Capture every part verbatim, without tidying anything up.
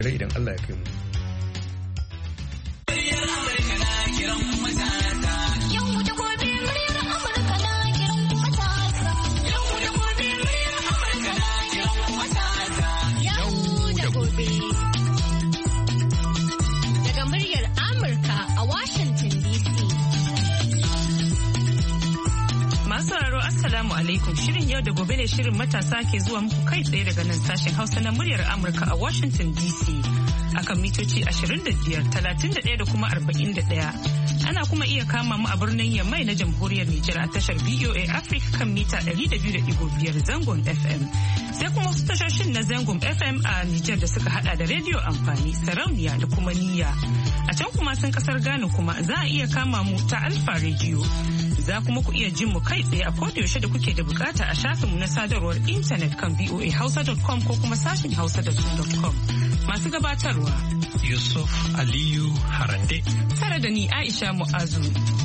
idan Allah ya kai mu. Assalamu alaikum. Shirin yau da gobe ne shirin matasa ke zuwa muku kai tsaye daga nan sashen Hausa na muryar Amurka a Washington D C akan mitoci ashirin da biyar, talatin da ɗaya da kuma arba'in da ɗaya. Ana kuma iya kama mu a birnin Yamai na Jamhuriyar Nijar a tashar V O A Africa kan mita ɗari da biyu da ɗigo biyar zangon F M. Sai kuma wasu tashoshin na zangon F M a Nijar da suka hada da rediyo amfani, sarauniya da kuma niyya. A can kuma sun kasar Ghana kuma za a iya kama mu ta Alfa Radio. Za kuma ku iya jin mu kai tsaye a kodayaushe da kuke da bukata a shafinmu na sadarwar intanet kan v o a hausa dot com ko kuma sashin hausa dot com. Masu gabatarwa Yusuf Aliyu Harande tare da ni Aisha Mu'azu.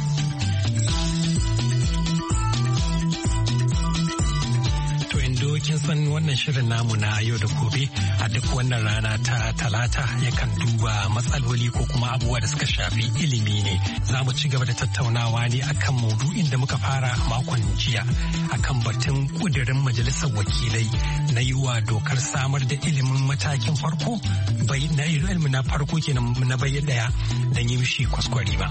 Kin san wannan shirin namu na yau da gobe a duk wannan rana ta talata yakan duba matsaloli ko kuma abubuwa da suka shafi ilimi ne. Za mu ci gaba da tattaunawa ne akan maudu'in da muka fara makon jiya akan batun kudirin majalisar wakilai na yi wa dokar samar da ilimin matakin farko bai na ilimin na farko kenan na bai daya dan yi mishi kwaskwari ba.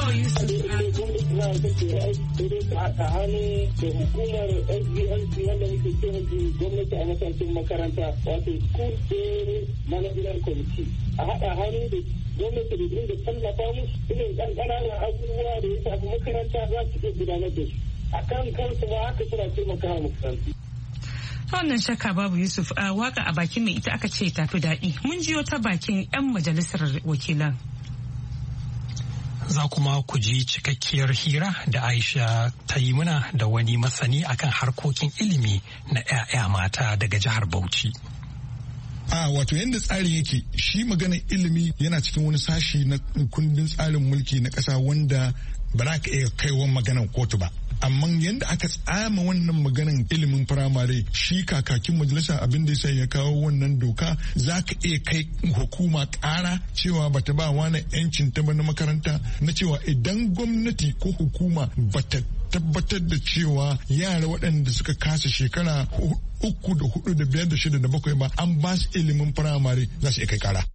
Gwamnati a matakin makaranta wato school day management committee a haɗa hannu da gwamnati da dinga tallafa musu irin ɗan ƙananan abubuwa da ya shafi makaranta za su iya gudanar da su a kan kansu ba haka suna taimaka wa makarantu. Wannan shakka babu Yusuf a waka a bakin mai ita aka ce tafi daɗi. Mun jiyo ta bakin 'yan majalisar wakilan. Za kuma ku ji cikakkiyar hira da Aisha ta yi muna da wani masani akan harkokin ilimi na 'ya'ya mata daga jihar Bauchi. A wato yadda tsarin yake shi maganar ilimi yana cikin wani sashi na kundin tsarin mulki na ƙasa wanda ba za ka iya kaiwa maganar kotu ba. Amma yadda aka tsama wannan maganan ilimin firamare shi kakakin majalisa abin da ya kawo wannan doka za ka iya kai hukuma ƙara cewa bata ba wani yancin ta na makaranta na cewa idan gwamnati ko hukuma bata tabbatar da cewa yara waɗanda suka kasa shekara uku da hudu da biyar da shida da bakwai ba an ba su ilimin firamare za su iya kai ƙara.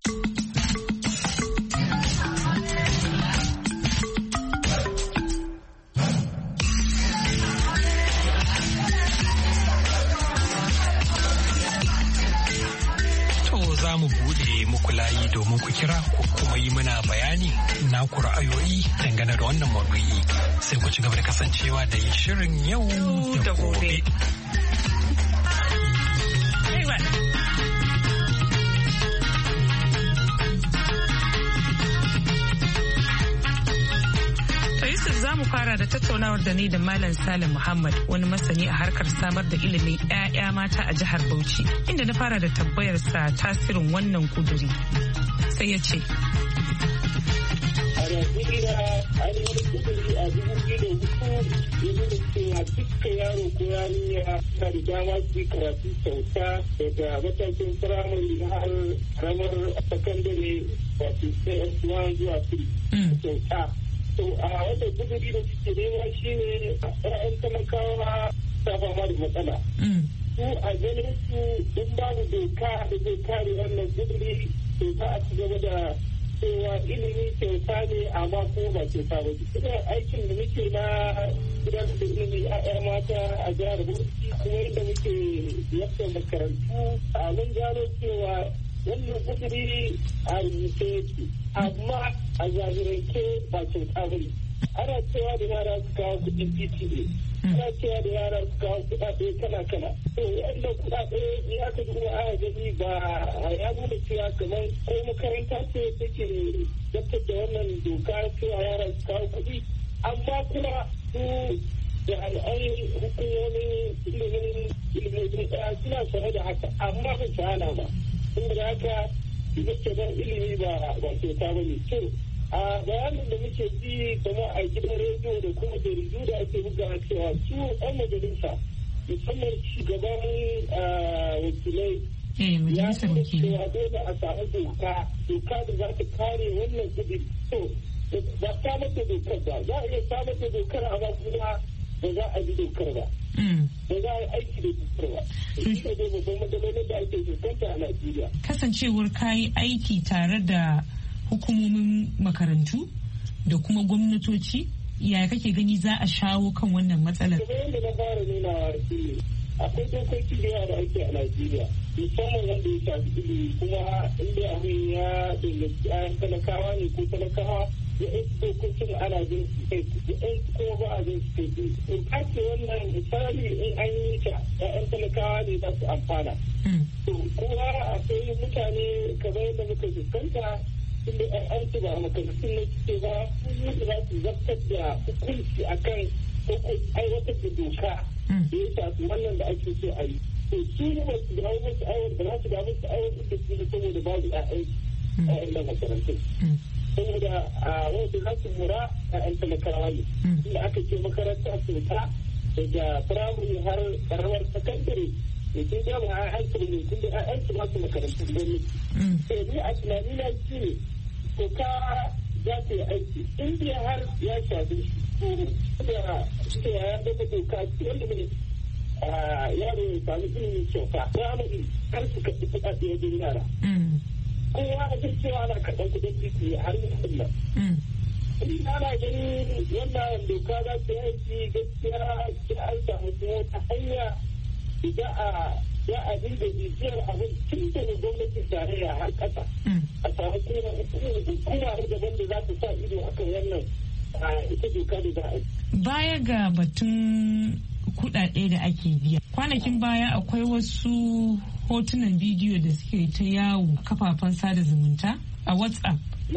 Za mu buɗe muku layi domin ku kira ko kuma yi mana bayani na ku ra'ayoyi dangane da wannan maudu'i sai ku ci gaba da kasancewa da shirin yau da gobe. Za mu fara da tattaunawar da ni da Malam Salim Muhammad wani masani a harkar samar da ilimin 'ya'ya mata a jihar Bauchi inda na fara da tambayarsa tasirin wannan kuduri. Sai ya ce. A Najeriya an yi kuduri a dubu biyu da hudu ya nuna cewa dukkan yaro ko yarinya na da dama su yi karatu kyauta daga matakin firamare har ramar sakandare wato C S one zuwa three kyauta. To a wata guduri da suke nema shi ne ‘ya'yan talakawa ta fama da matsala. Su a ganin su in babu doka da zai kare wannan guduri to za a ci gaba da cewa ilimi kyauta ne amma ko ba kyauta ba. Ina aikin da muke na gudanar da ilimi ‘ya'ya mata a jihar Bauchi kuma yadda muke yadda makarantu a mun gano cewa wannan guduri a rubuce yake amma a zahirance ba kyauta ba ne. Ana cewa da yara su kawo kuɗin P T A, ana cewa da yara su kawo kuɗaɗe kala-kala. To wannan kuɗaɗe ni aka duba aya gani ba ya nuna cewa kamar ko makaranta ce take zartar da wannan doka cewa yara su kawo kuɗi. Amma kuma su da al'ai hukumomin ilimin ilimin suna sane da haka amma ba su hana ba. Saboda haka yake ban ilimi ba ba kyauta ba ne. To a bayanin da muke ji kuma a gidan rediyo da kuma jaridu da ake buga cewa su yan majalisa musamman shugaban wakilai Eh, majalisar wakilai. Ya dole a samu doka, doka da za ta kare wannan kudi. To, ba samar da dokar ba, za a iya samar da dokar amma kuma ba za a bi dokar ba. Ba za a yi aiki da dokar ba. Shi ne dai babban matsalolin da ake fuskanta a Najeriya. Kasancewar kayi aiki tare da hukumomin makarantu da kuma gwamnatoci, yaya kake gani za a shawo kan wannan matsalar? Kuma yadda na fara nuna shi ne, akwai dokoki da yawa da ake a Najeriya, musamman wanda ya shafi ilimi, kuma inda abin ya danganci ayan talakawa ne ko talakawa da yan dokokin ana jin su kai da yan kuma ba a jin su kai. In kace wannan misali in an yi ta yan talakawa ne za su amfana. To kuma akwai mutane kamar yadda muka fuskanta inda an ci ba a makarantun na ce ba su za su zartar da hukunci akan ko aiwatar da doka da ya shafi wannan da ake so a yi. To su ne ba su dawo musu aiwatar da za su dawo musu aiwatar da su saboda babu ƴaƴan ƴaƴan da makarantun. Saboda a wanda za su mura ƴaƴan talakawa ne. Inda aka ce makaranta kyauta daga firamare har karamar sakandare da ke gama ƴaƴan su ne tun da ƴaƴan su ba su makarantun gwamnati. Sai ni a tunani na shi ne ko ka za ta yi aiki indiya har ya shafi da cewa ya daga doka wanda ne yaro ya sami ilimin kyauta zamani har su kaɗi kuɗaɗe wajen yara kowa a jin cewa ana kaɗan kuɗin titi har yi kullum in ana gani wannan doka za ta yi aiki gaskiya sai an samu kuma wata hanya da a ya a dinga bibiyar abin tun daga gwamnatin tarayya har ƙasa a samu kuma hukuma daban da za ta sa ido akan wannan ita doka da za a yi. Baya ga batun kuɗaɗe da ake biya, kwanakin baya akwai wasu hotunan bidiyo da suke ta yawo kafafen sada zumunta a WhatsApp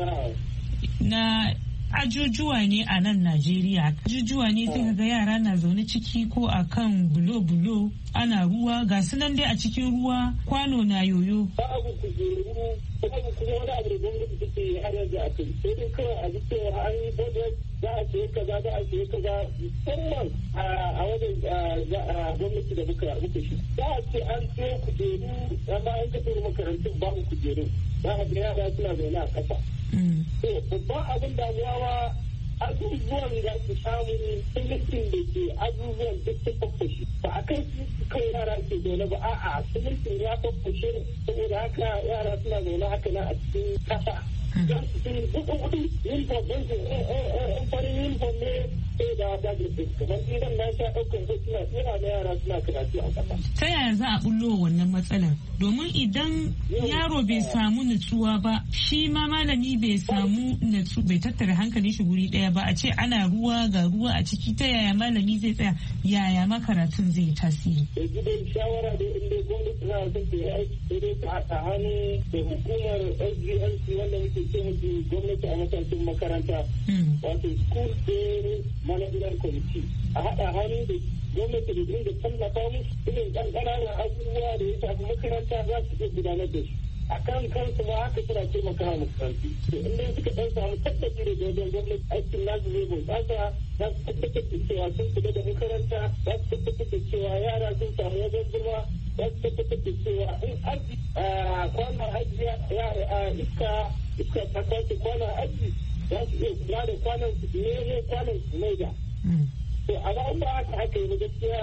na ajujuwa ne a nan Najeriya. Ajujuwa ne sai kaga yara na zaune ciki ko a kan bulo-bulo ana ruwa ga su nan dai a cikin ruwa kwano na yoyo. Babu kujeru, babu kuma wani abu da gwamnati take yi har yanzu a kai. Sai dai kawai a ji cewa an yi budget za a ce kaza za a ce kaza musamman a wajen gwamnati da muka muka shi. Za a ce an ce kujeru amma an ka turu makarantun babu kujeru. Za a ga yara suna zaune a ƙasa. To babban abin damuwa ma abubuwan da su samu simintin da ke abubuwan duk sun faffashe ba a kai su kai yara ke zaune ba a'a simintin ya faffashe saboda haka yara suna zaune haka na a cikin kasa za su sun hudu hudu uniform ɗin su in farin uniform ne sai da wata da kamar idan na sha ɗaukar hotuna suna da yara suna karatu a kasa. Ta yaya za a bullo wannan matsalar? Domin idan yaro bai samu nutsuwa ba, shi ma malami bai samu nutsu bai tattara hankali shi guri ɗaya ba, a ce ana ruwa ga ruwa a ciki, ta yaya malami zai tsaya, yaya makaratun zai tasiri? Da gidan shawara da inda gwamnati na son ta yi aiki sai dai ta haɗa hannu da hukumar S G L C wanda muke ce musu gwamnati a matakin makaranta. Wato school day management committee a haɗa hannu da gwamnati da dinga tallafa musu irin ɗan ƙananan abubuwa da ya shafi makaranta za su iya gudanar da su a kan kansu ma haka suna taimaka wa makarantu to in dai suka ɗan samu tabbaci da wajen gwamnati aikin nasu zai bunƙasa za su tabbatar da cewa sun kula da makaranta za su tabbatar da cewa yara sun samu wajen zama za su tabbatar da cewa in aji kwanan aji iska iska ta kwace kwanan aji za su iya kula da kwanan su ne kwanan su mai da. To amma in ba haka aka yi gaskiya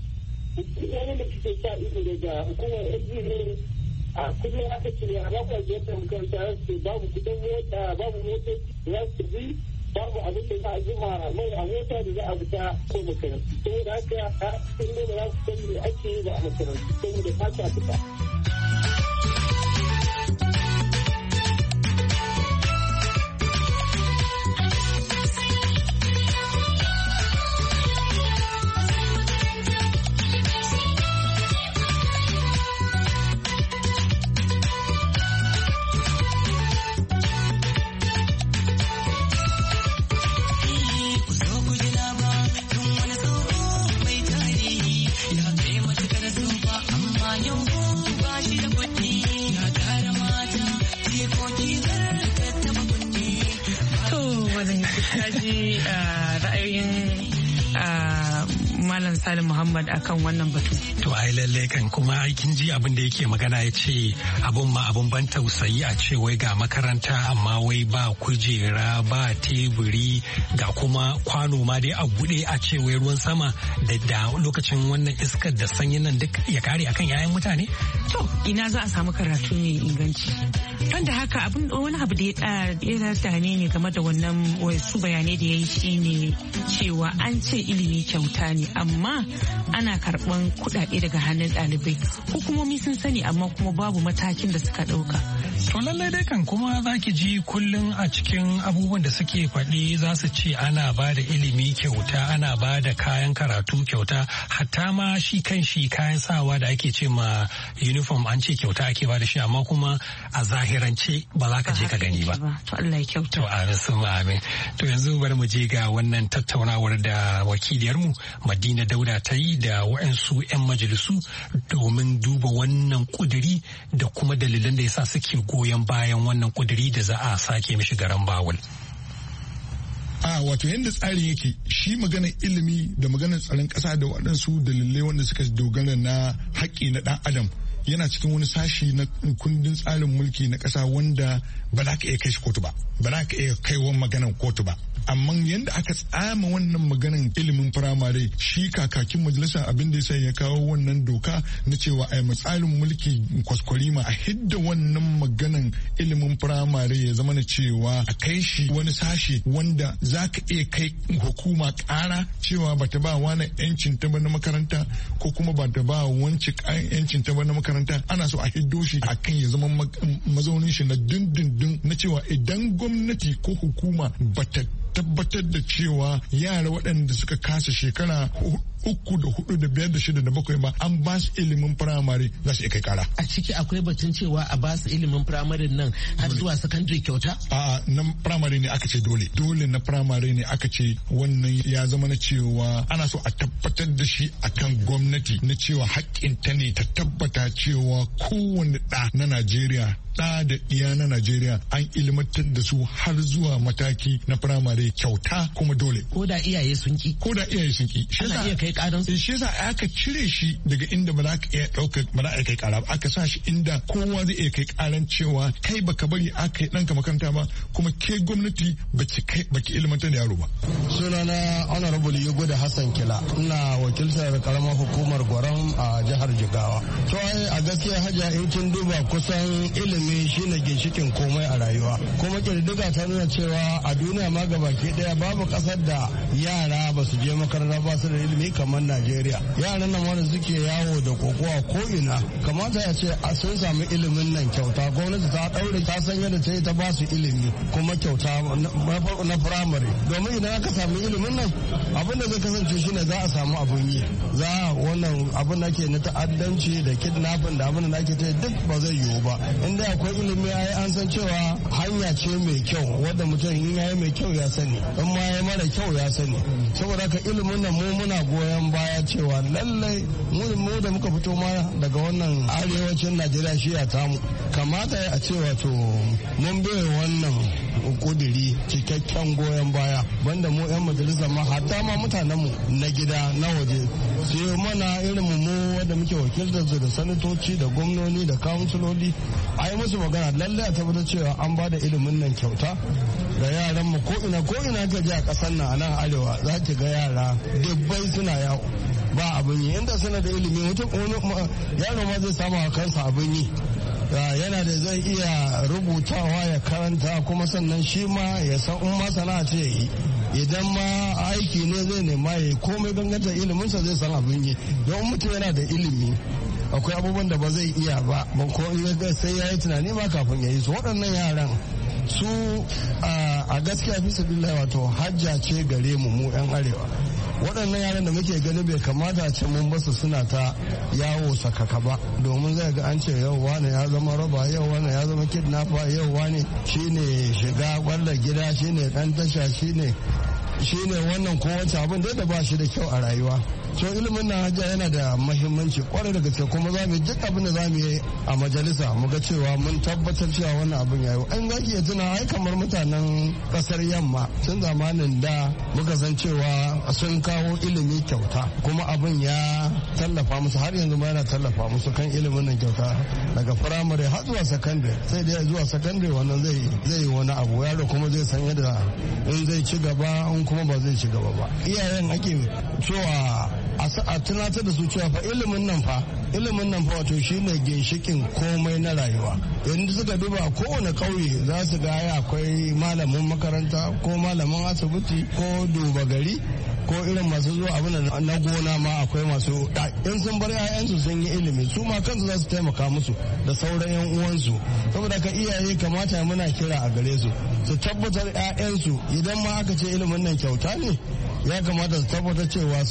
wani da suke sa ido daga hukumar N G O a kullum aka ce a bakwai yadda makaranta ya ce babu kudin mota babu motoci za su bi babu abin da za a jima mai a mota da za a fita ko makarantu. Saboda haka a cikin da za su san me ake yi ba a makarantu saboda ta ta fita. Malam Salim Muhammad akan wannan batu. To ai lalle kan kuma aikin ji abin da yake magana ya ce abun ma abun ban tausayi a ce wai ga makaranta amma wai ba kujera ba teburi ga kuma kwano ma dai a buɗe a ce wai ruwan sama da da lokacin wannan iskar da sanyin nan duk ya kare akan yayan mutane. To ina za a samu karatu mai inganci. Wanda haka abin wani abu da ya dame ne game da wannan wasu bayanai da ya yi shine cewa an ce ilimi kyauta ne amma ana karɓan kuɗaɗe daga hannun ɗalibai. Hukumomi sun sani amma kuma babu matakin da suka ɗauka. To lallai dai kan kuma za ki ji kullum a cikin abubuwan da suke faɗi za su ce ana ba da ilimi kyauta ana ba da kayan karatu kyauta hatta ma shi kan shi kayan sawa da ake ce ma uniform an ce kyauta ake ba da shi amma kuma a zahirance ba za ka je ka gani ba. To Allah ya kyauta. To amin sun amin. To yanzu bari mu je ga wannan tattaunawar da wakiliyarmu Madina Dauda ta yi da waɗansu 'yan majalisu domin duba wannan kuduri da kuma dalilan da yasa suke goyon bayan wannan kuduri da za a sake mishi garan bawul. A wato yadda tsarin yake shi maganar ilimi da maganar tsaron ƙasa da waɗansu dalilai wanda suka dogara na haƙƙi na ɗan adam yana cikin wani sashi na kundin tsarin mulki na ƙasa wanda ba za ka iya kai shi kotu ba ba za ka iya kai wani maganar kotu ba amma yadda aka tsama wannan maganar ilimin firamare shi kakakin majalisar abin da ya kawo wannan doka na cewa a tsarin mulki kwaskwarima a hidda wannan maganar ilimin firamare ya zama na cewa a kai shi wani sashi wanda za ka iya kai hukuma ƙara cewa ba ta ba wani yancin ta ba na makaranta ko kuma ba ta ba wanci yancin ta ba na makaranta ana so a hiddo shi a kan ya zama mazaunin shi na dindindin na cewa idan gwamnati ko hukuma ba ta tabbatar da cewa yara waɗanda suka kasa shekara uku da hudu da biyar da shida da bakwai ba an ba su ilimin firamare za su iya kai kara. A ciki akwai batun cewa a ba su ilimin firamare nan har zuwa sakandare kyauta? A na firamare ne aka ce dole. Dole na firamare ne aka ce wannan ya zama na cewa ana so a tabbatar da shi akan gwamnati na cewa haƙƙinta ne ta tabbata cewa kowane ɗa na Najeriya ɗa da ɗiya na Najeriya an ilimantar da su har zuwa mataki na firamare kyauta kuma dole. Ko da iyaye sun ki? Ko da iyaye sun ki. Ana iya kai karan su? Shi yasa aka cire shi daga inda ba za ka iya ɗaukar ba za a kai kara ba aka sa shi inda kowa zai iya kai karan cewa kai baka bari aka yi ɗanka makaranta ba kuma ke gwamnati baki kai baki ilimantar da yaro ba. Sunana Honorable Yugo da Hassan Kila ina wakiltar karamar hukumar Gwaram a jihar Jigawa. To a gaskiya Hajiya in kin duba kusan ilimi shine ginshikin komai a rayuwa kuma kirdiga ta nuna cewa a duniya ma gabaki daya babu kasar da yara ba su je makaranta ba su da ilimi kamar Najeriya. Yaran nan wanda suke yawo da kokowa ko ina kamata ya ce a sun samu ilimin nan kyauta gwamnati ta daure ta san yadda ta yi ta ba su ilimi kuma kyauta na firamare domin idan aka samu ilimin nan abin da zai kasance shine za a samu abun yi za wannan abin da ke na ta'addanci da kidnapping da abin da ake ta duk ba zai yiwu ba inda akwai ilimi ai an san cewa hanya ce mai kyau wadda mutum in yayi mai kyau ya sani in ma yayi mara kyau ya sani saboda haka ilimin nan mu muna goyon baya cewa lallai mu da muka fito ma daga wannan arewacin Najeriya shi ya tamu kamata a ce wato mun bai wannan kudiri cikakken goyon baya banda mu yan majalisa ma hatta ma mutanen mu na gida na waje sai mana irin mu wanda muke wakiltar da sanatoci da gwamnoni da kansuloli a yi musu magana lallai a tabbatar cewa an ba da ilimin nan kyauta ga yaran mu ko ina ko ina ka je a kasar nan a nan arewa za ki ga yara dubbai suna yawo ba abin yi inda suna da ilimi mutum yaro ma zai samu a kansa abin yi yana da zai iya rubutawa ya karanta kuma sannan shi ma ya san in ma sana'a ce ya yi idan ma aiki ne zai nema ya yi komai danganta iliminsa zai san abin yi don mutum yana da ilimi akwai abubuwan da ba zai iya ba ko sai ya yi tunani ma kafin ya yi su waɗannan yaran su a gaskiya fi sabillahi wato hajja ce gare mu mu yan arewa waɗannan yaran da muke gani bai kamata a ce mun basu suna ta yawo sakaka ba domin zai ga an ce yau wane ya zama raba yau wane ya zama kidnapper yau wane shine shiga kwallar gida shine dan tasha shine shine wannan ko wancan abin da ba shi da kyau a rayuwa so ilimin nan hajiya yana da mahimmanci kwarai da gaske kuma za mu duk abin da za mu yi a majalisa mu ga cewa mun tabbatar cewa wannan abin ya yi an za ki iya tuna ai kamar mutanen kasar yamma tun zamanin da muka san cewa sun kawo ilimi kyauta kuma abin ya tallafa musu har yanzu ma yana tallafa musu kan ilimin nan kyauta daga firamare har zuwa sakandare sai dai zuwa sakandare wannan zai zai yi wani abu yaro kuma zai san yadda in zai ci gaba in kuma ba zai ci gaba ba iyayen ake cewa a tunatar da su cewa fa ilimin nan fa ilimin nan fa wato shine ginshikin komai na rayuwa yanzu suka duba a kowane kauye za su ga akwai malamin makaranta ko malamin asibiti ko duba gari ko irin masu zuwa abin na gona ma akwai masu in sun bar 'ya'yansu sun yi ilimi su ma kansu za su taimaka musu da sauran 'yan uwansu saboda ka iyaye kamata muna kira a gare su su tabbatar 'ya'yansu idan ma aka ce ilimin nan kyauta ne ya kamata su tabbatar cewa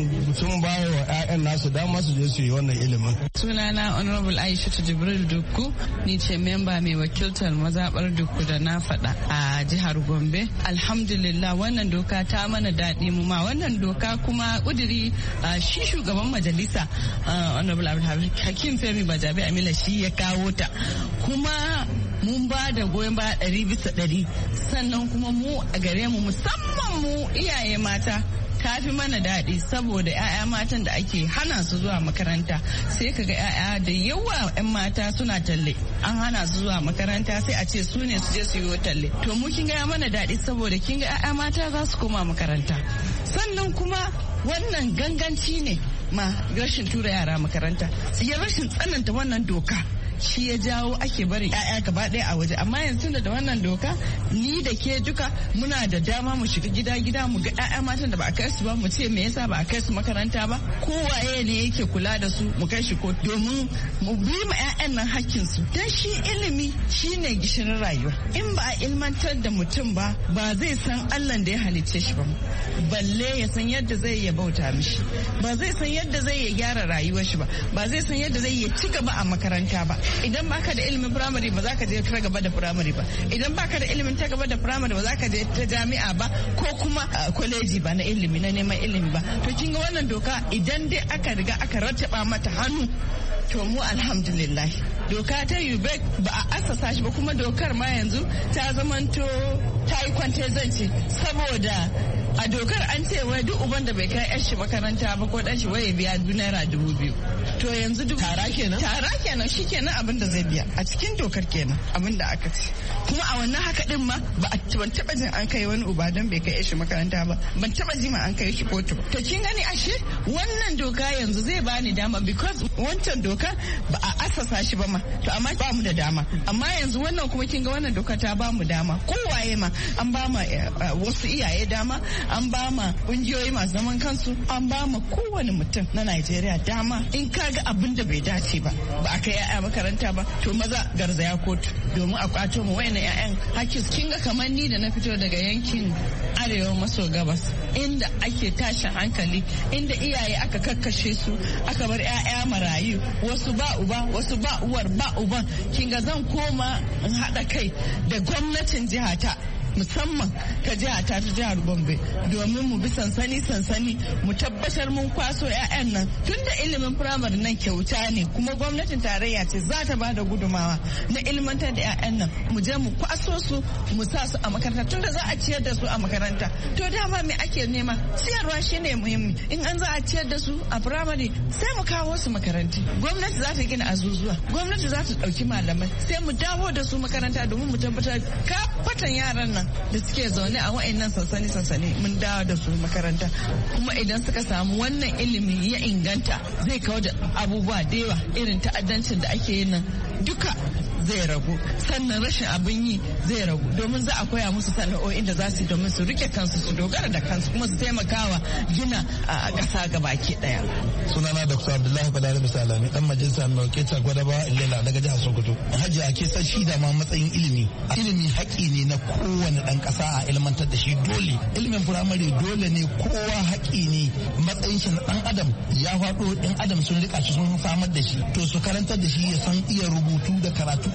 sun bayar wa 'ya'yan nasu dama su je su yi wannan ilimin. Sunana Honorable Aisha Jibril Dukku ni ce memba mai wakiltar mazabar Dukku da na faɗa a jihar Gombe. Alhamdulillah wannan doka ta mana daɗi mu ma wannan doka kuma ƙudiri shi shugaban majalisa Honorable Hakim Femi Bajabe Amila shi ya kawo ta kuma mun ba da goyon baya ɗari bisa ɗari sannan kuma mu a gare mu musamman mu iyaye mata ta fi mana daɗi saboda 'ya'ya matan da ake hana su zuwa makaranta sai kaga 'ya'ya da yawa 'yan mata suna talle an hana su zuwa makaranta sai a ce su ne su je su yi talle to mu kin ga mana daɗi saboda kin ga 'ya'ya mata za su koma makaranta sannan kuma wannan ganganci ne ma rashin tura yara makaranta ya rashin tsananta wannan doka shi ya jawo ake bari 'ya'ya gaba ɗaya a waje amma yanzu da wannan doka ni da ke duka muna da dama mu shiga gida gida mu ga 'ya'ya matan da ba a kai su ba mu ce me yasa ba a kai su makaranta ba kowaye ne yake kula da su mu kai shi ko domin mu bi ma 'ya'yan nan hakkin su dan shi ilimi shine gishirin rayuwa in ba a ilmantar da mutum ba ba zai san Allah da ya halicce shi ba balle ya san yadda zai ya bauta mishi ba zai san yadda zai ya gyara rayuwar shi ba ba zai san yadda zai ya ci gaba a makaranta ba idan baka da ilimin firamare ba za ka je ta gaba da firamare ba idan baka da ilimin ta gaba da firamare ba za ka je ta jami'a ba ko kuma kwaleji ba na ilimi na neman ilimi ba to kin ga wannan doka idan dai aka riga aka rattaba mata hannu to mu alhamdulillah doka ta UBEC ba a assasa shi ba kuma dokar ma yanzu ta zamanto ta yi kwante zance saboda a dokar an ce wai duk uban da bai kai yar shi makaranta ba ko dan shi wai ya biya naira dubu biyu to yanzu duk tara kenan tara kenan shi kenan abin da zai biya a cikin dokar kenan abin da aka ce kuma a wannan haka din ma ba ban taba jin an kai wani uba don bai kai yar shi makaranta ba ban taba ji ma an kai shi kotu to kin gani ashe wannan doka yanzu zai bani dama because wancan doka ba a asasa shi ba ma to amma ba mu da dama amma yanzu wannan kuma kin ga wannan doka ta ba mu dama kowaye ma an ba ma wasu iyaye dama an ba ma kungiyoyi masu zaman kansu an ba ma kowane mutum na Najeriya dama in ka ga abin da bai dace ba ba a kai ya'ya makaranta ba to maza garzaya kotu domin a kwato mu wayannan ya'yan hakkin kin ga kamar ni da na fito daga yankin arewa maso gabas inda ake tashin hankali inda iyaye aka kakkashe su aka bar ya'ya marayu wasu ba uba wasu ba uwar ba uban kin ga zan koma in haɗa kai da gwamnatin jihata musamman ta jiha ta ta jihar Gombe domin mu bi sansani sansani mu tabbatar mun kwaso 'ya'yan nan tunda ilimin firamare nan kyauta ne kuma gwamnatin tarayya ce za ta bada gudumawa na ilmantar da 'ya'yan nan mu je mu kwaso su mu sa su a makaranta tunda za a ciyar da su a makaranta to dama me ake nema ciyarwa shine muhimmi in an za a ciyar da su a firamare sai mu kawo su makaranti gwamnati za ta gina azuzuwa gwamnati za ta dauki malamai sai mu dawo da su makaranta domin mu tabbatar kafatan yaran nan da suke zaune a wa'annan sansani sansani mun dawo da su makaranta kuma idan suka samu wannan ilimi ya inganta zai kawo da abubuwa da yawa irin ta'addancin da ake yin nan duka zai ragu sannan rashin abin yi zai ragu domin za a koya musu sana'o'in da za su yi domin su rike kansu su dogara da kansu kuma su taimakawa gina a ƙasa gabaki ɗaya. Sunana Dr. Abdullahi Balari Bisalami dan majalisa mai wakiltar Gwadaba Ilela daga jihar Sokoto. Hajji ake san shi da ma matsayin ilimi. Ilimi haƙƙi ne na kowane ɗan ƙasa a ilmantar da shi dole. Ilimin firamare dole ne kowa haƙƙi ne matsayin shi na ɗan adam ya faɗo ɗan adam sun rika shi sun samar da shi to su karantar da shi ya san iya rubutu da karatu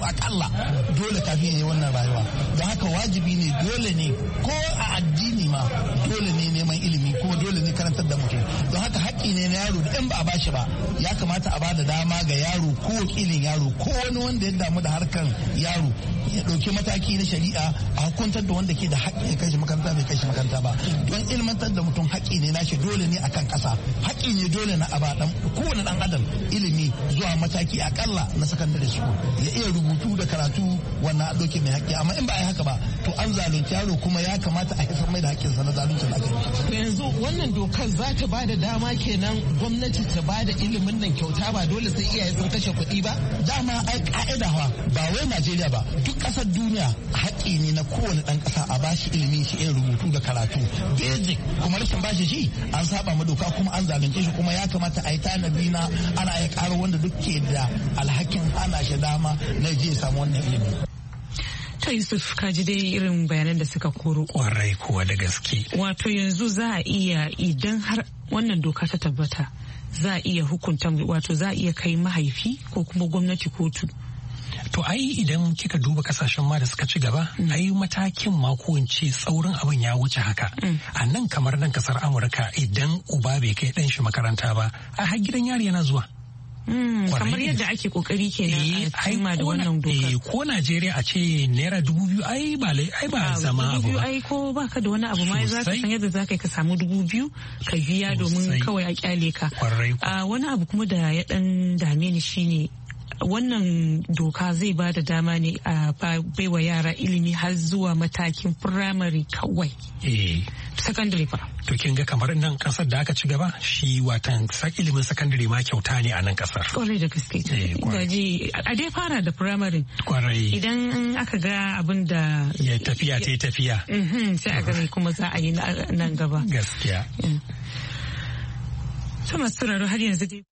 akalla dole kafin ya yi wannan rayuwa. Don haka wajibi ne dole ne ko a addini ma dole ne neman ilimi kuma dole ne karantar da mutum. Don haka haƙƙi ne na yaro da in ba a bashi ba ya kamata a bada dama ga yaro ko wakilin yaro ko wani wanda ya damu da harkan yaro ya ɗauki mataki na shari'a a hukuntar da wanda ke da haƙƙi ya kai shi makaranta bai kai shi makaranta ba. Don ilmantar da mutum haƙƙi ne nashi dole ne akan ƙasa. Haƙƙi ne dole na aba dan kowane dan adam ilimi zuwa mataki akalla na secondary school ya iya rubutu da karatu wannan a ɗauke mai haƙƙi. Amma in ba a yi haka ba to an zalunci yaro kuma ya kamata a hisar mai da haƙƙinsa na zalunci da aka yi. Yanzu wannan dokar za ta ba da dama kenan gwamnati ta ba da ilimin nan kyauta ba dole sai iyaye sun kashe kuɗi ba? Dama ai ka'ida fa ba wai Najeriya ba duk ƙasar duniya haƙƙi ne na kowane ɗan ƙasa a bashi ilimi shi iya rubutu da karatu basic kuma rashin bashi shi an saba ma doka kuma an zalunce shi kuma ya kamata a yi tanadi na ana iya ƙara wanda duk ke da alhakin hana shi dama na je ya samu wannan ilimi. Ta Yusuf ka ji dai irin bayanan da suka koro. Kwarai kuwa da gaske. Wato yanzu za a iya idan har wannan doka ta tabbata za a iya hukunta wato za a iya kai mahaifi ko kuma gwamnati kotu. To ai idan kika duba kasashen ma da suka ci gaba, mm. ai matakin ma ko in ce tsaurin abin ya wuce haka. Mm. A nan kamar nan kasar Amurka idan uba bai kai ɗan shi makaranta ba, a har gidan yari yana zuwa. Mm, kamar yadda ake kokari kenan a cimma da wannan dokar. Eh, ko Najeriya a ce naira dubu biyu ai ba ai ba zama abu ba. Ai ko baka da wani abu ma za ka san yadda za ka yi ka samu dubu biyu ka biya domin kawai a kyale ka. Uh, wani abu kuma da ya dan dame ni shine wannan doka zai ba da dama ne a baiwa yara ilimi har zuwa matakin firamare kawai. Eh. Secondary fa. To kin ga kamar nan kasar da aka ci gaba shi watan ilimin secondary ma kyauta ne a nan kasar. Kwarai da gaske. Gaji a dai fara da firamare. Kwarai. Idan aka ga abin da. Ya tafiya ta tafiya. Sai a gani kuma za a yi nan gaba. Gaskiya. To masu sauraro har yanzu dai.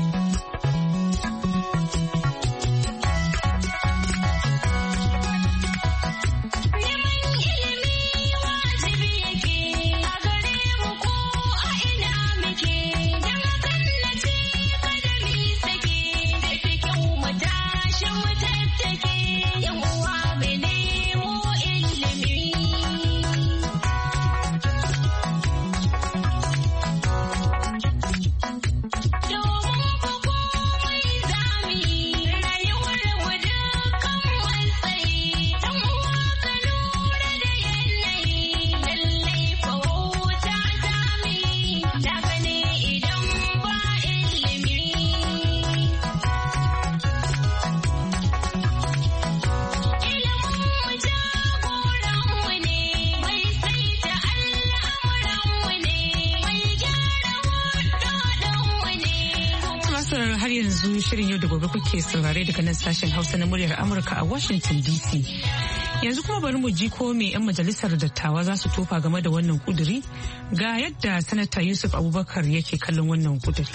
Shirin yau da gobe kuke saurare daga nan sashen Hausa na muryar Amurka a Washington D C. Yanzu kuma bari mu ji ko me 'yan majalisar dattawa za su tofa game da wannan kuduri ga yadda Sanata Yusuf Abubakar yake kallon wannan kuduri.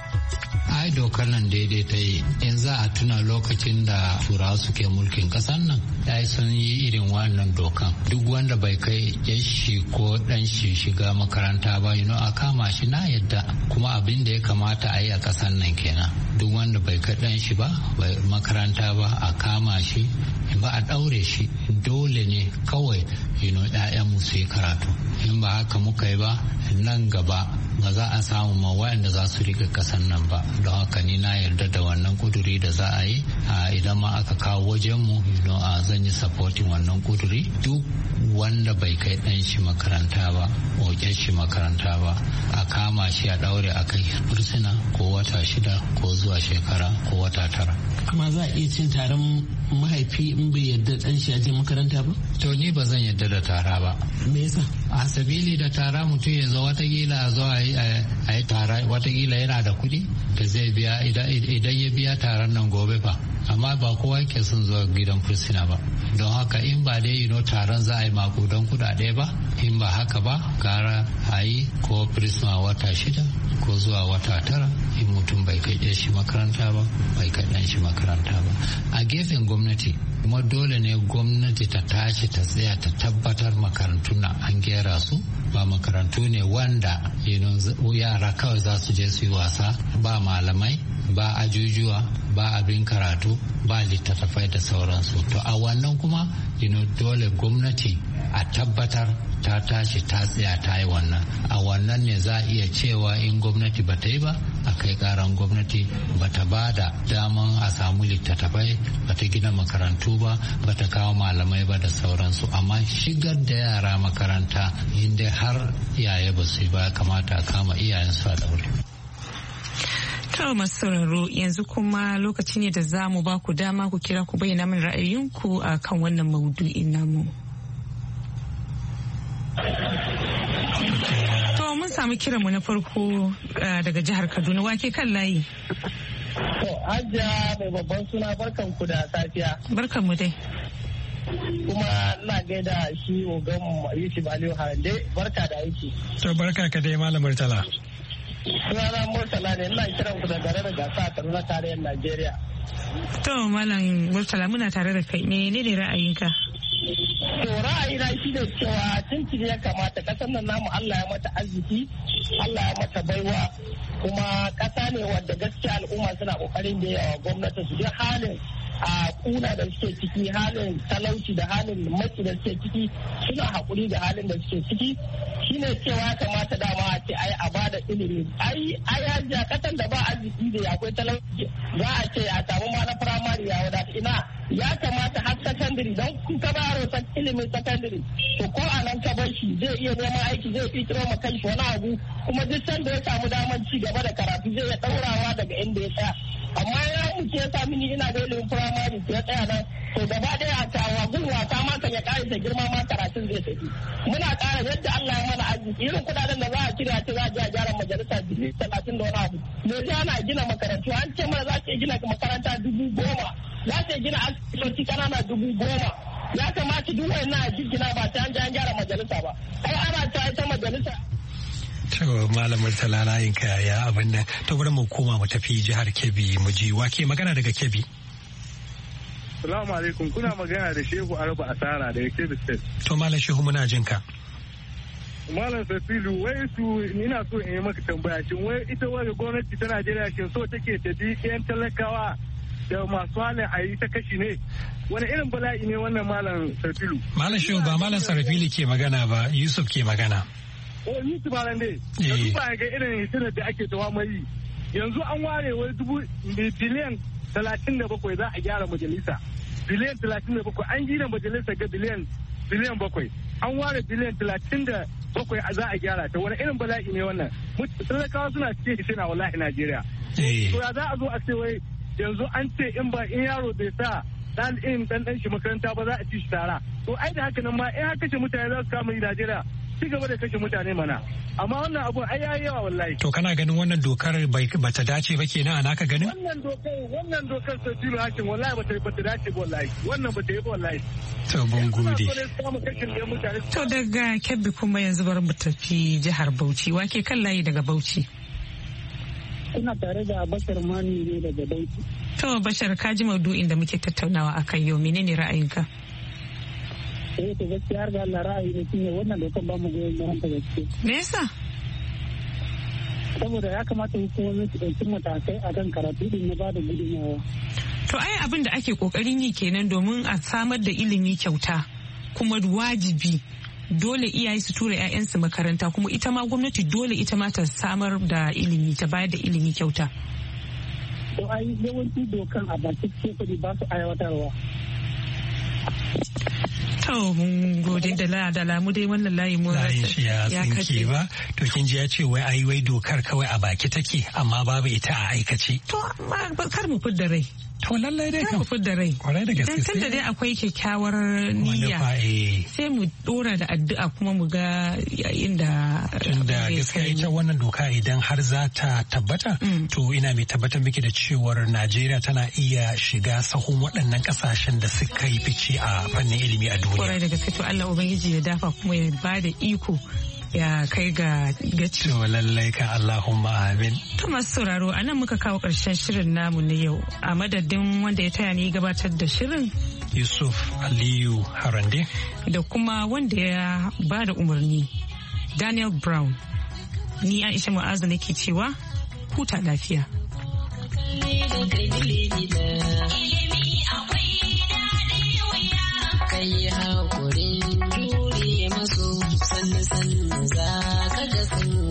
ai dokar nan daidai ta yi in za a tuna lokacin da turawa suke mulkin kasan nan ya sun yi irin wannan dokan duk wanda bai kai yashi ko dan shi shiga makaranta ba you know, a kama shi na yadda kuma abin da ya kamata a yi a kasan nan kenan duk wanda bai kai dan shi ba bai makaranta ba a kama shi ba a daure shi dole ne kawai you know, 'ya'yanmu su yi karatu in ba haka muka yi ba nan gaba ba za a samu ma wayanda za su rika kasan nan ba don haka ni na yarda da wannan kuduri da za a yi idan ma aka kawo wajen mu a zan yi supporting wannan kuduri duk wanda bai kai dan shi makaranta ba oke shi makaranta ba a kama shi a daure a kai fursuna ko wata shida ko zuwa shekara ko wata tara amma za a iya cin taron mahaifi in bai yarda dan shi a je makaranta ba to ni ba zan yarda da tara ba me yasa a sabili da tara mutum ya zo watakila zo a yi tara watakila yana da kuɗi da zai biya idan ya biya taron nan gobe fa amma ba kowa ke son zuwa gidan fursuna ba don haka in ba dai ino taron za a yi makudan kudade ba in ba haka ba gara a yi ko prisma wata shida ko zuwa wata tara in mutum bai kai shi makaranta ba bai kai dan shi makaranta ba a gefen gwamnati kuma dole ne gwamnati gwamnati ta tashi ta tsaya ta tabbatar makarantun nan an gera su, ba makarantu ne wanda yara kawai za su je su yi wasa, ba malamai, ba ajujuwa, ba abin karatu, ba littattafai da sauransu. To a wannan kuma dole gwamnati a tabbatar ta tashi ta tsaya ta yi wannan. A wannan ne za a iya cewa in gwamnati ba ta yi ba a kai karan gwamnati, ba ta ba da daman a samu littattafai, ba ta gina makarantu ba, ba ta kawo malamai ba da sauransu. Amma shigar da yara makaranta inda har iyaye ba su yi ba, kamata a kama iyayensu a daure. To masu sauraro, yanzu kuma lokaci ne da za mu ba ku dama ku kira ku bayyana min ra'ayinku a kan wannan maudu'in namu. To mun samu kiranmu na farko daga jihar Kaduna, wake kan layi. To Hajiya mai babban suna, barkan ku da safiya. Barkan mu dai. Kuma ina gaida shi ogan Yusuf Aliyu Harande, barka da aiki. To barka ka dai Malam Murtala. Sunana Murtala ne, ina kiran ku da gare da gasa a Kaduna tarayyar Najeriya. To Malam Murtala, muna tare da kai, ne ne ra'ayinka? To ra'ayina shi ne cewa tuntuni ya kamata kasar nan namu Allah ya mata arziki, Allah ya mata baiwa, kuma kasa ne wadda gaskiya al'umma suna kokarin da yawa gwamnati su ji halin a kuna da suke ciki, halin talauci da halin maki da suke ciki, suna haƙuri da halin da suke ciki. Shine cewa ya kamata dama a ce ai a bada ilimi, ai ai hajiya kasan da ba arziki da akwai talauci za a ce a samu ma na firamare ya wadata, ina ya kamata har sakandare don kun ka baro ilimin sakandare to ko a nan ka bar shi zai iya neman aiki, zai fitiro ma kanshi wani abu, kuma duk sanda ya samu damar ci gaba da karatu zai iya ɗaurawa daga inda ya tsaya. Amma ya muke ya sami ni ina da ilimin firamare ya tsaya nan, to gaba ɗaya a tawa gun wasa ma kan ya ƙare da girma ma karatun zai tafi. Muna ƙara yadda Allah ya mana arziki, irin kuɗaɗen da za a kira ce za a je a gyara majalisa dubu talatin da wani abu. Me za ana gina makarantu, an ce mana za ta gina makaranta dubu goma, za ta gina asibitoci ƙanana dubu goma. Ya kamata duk wannan a jijjina ba ta an je an gyara majalisa ba. Ai ana ta ita majalisa. To Malam Murtala layin ka ya abin nan. To bari mu koma mu tafi jihar Kebbi mu ji wake magana daga Kebbi. Salamu alaikum, kuna magana da Shehu Arba Asara daga Kebbi State. To Malam Shehu muna jin ka. Malam Safilu, wai su ina so in yi maka tambaya, shin wai ita wani gwamnati ta Najeriya shin so take ta bi yan talakawa da masu halin a yi ta kashi ne? Wani irin bala'i ne wannan Malam Safilu? Malam Shehu ba Malam Sarfili ke magana ba, Yusuf ke magana. O Yusuf Malam dai, da duba ga irin hitinar da ake tawa mai yanzu an ware wai dubu biliyan talatin da bakwai za a gyara majalisa. Biliyan talatin da bakwai an gina majalisa ga biliyan biliyan bakwai. An ware biliyan talatin da bakwai a za a gyara ta. Wani irin bala'i ne wannan? Talakawa suna cikin hishina wallahi Najeriya. To ya za a zo a ce wai yanzu an ce in ba in yaro bai sa dan in dan dan shi makaranta ba za a ci shi tara. To ai da haka nan ma in haka ce mutane za su kama yi Najeriya ci gaba da kashe mutane mana. Amma wannan abu ai yayi yawa wallahi. To kana ganin wannan dokar bai bata dace ba kenan a naka ganin? Wannan dokar wannan dokar sai tilo hakin wallahi bata bata dace ba wallahi. Wannan bata yi ba wallahi. To mun gode. To daga Kebbi kuma yanzu bar mu tafi jihar Bauchi. Wake kan layi daga Bauchi. Ina tare da Bashar Mani ne daga Bauchi. To Bashar, ka ji maudu'in da muke tattaunawa akan yau, menene ra'ayinka? Eh to gaskiya har ga Allah ra'ayi ne shine wannan dokan ba mu goyon bayan ta gaskiya. Me yasa? Saboda ya kamata hukumomi su ɗauki matakai a kan karatu din na bada gudunmawa. To ai abin da ake kokarin yi kenan domin a samar da ilimi kyauta kuma wajibi. Dole iyaye su tura 'ya'yansu makaranta, kuma ita ma gwamnati dole ita ma ta samar da ilimi, ta bayar da ilimi kyauta. To ai yawanci dokan a bakin ce ba su aiwatarwa. To mun gode da da lamu dai wannan layi mu layin shi ya tsinke ba. To kin ji ya ce wai ai wai dokar kawai a baki take amma babu ita a aikace. To kar mu fidda rai. To lallai dai kan fidda rai. Kwarai da gaske. Dan tunda dai akwai kyakkyawar niyya. Sai mu dora da addu'a kuma mu ga inda da gaskiya ita wannan doka idan har za ta tabbata to ina mai tabbatar miki da cewar Najeriya tana iya shiga sahun waɗannan ƙasashen da suka yi fice a fannin ilimi a duniya. Kwarai da gaske, to Allah Ubangiji ya dafa kuma ya bada iko ya kai ga gaci. To lallai ka Allahumma amin. To masu sauraro a nan muka kawo ƙarshen shirin namu na yau. A madadin wanda ya taya ni gabatar da shirin Yusuf Aliyu Harande. Da kuma wanda ya ba da umarni Daniel Brown. Ni Aisha Mu'azu nake cewa huta lafiya. Kai haƙurin jure masu sannu sannu za ka ga sun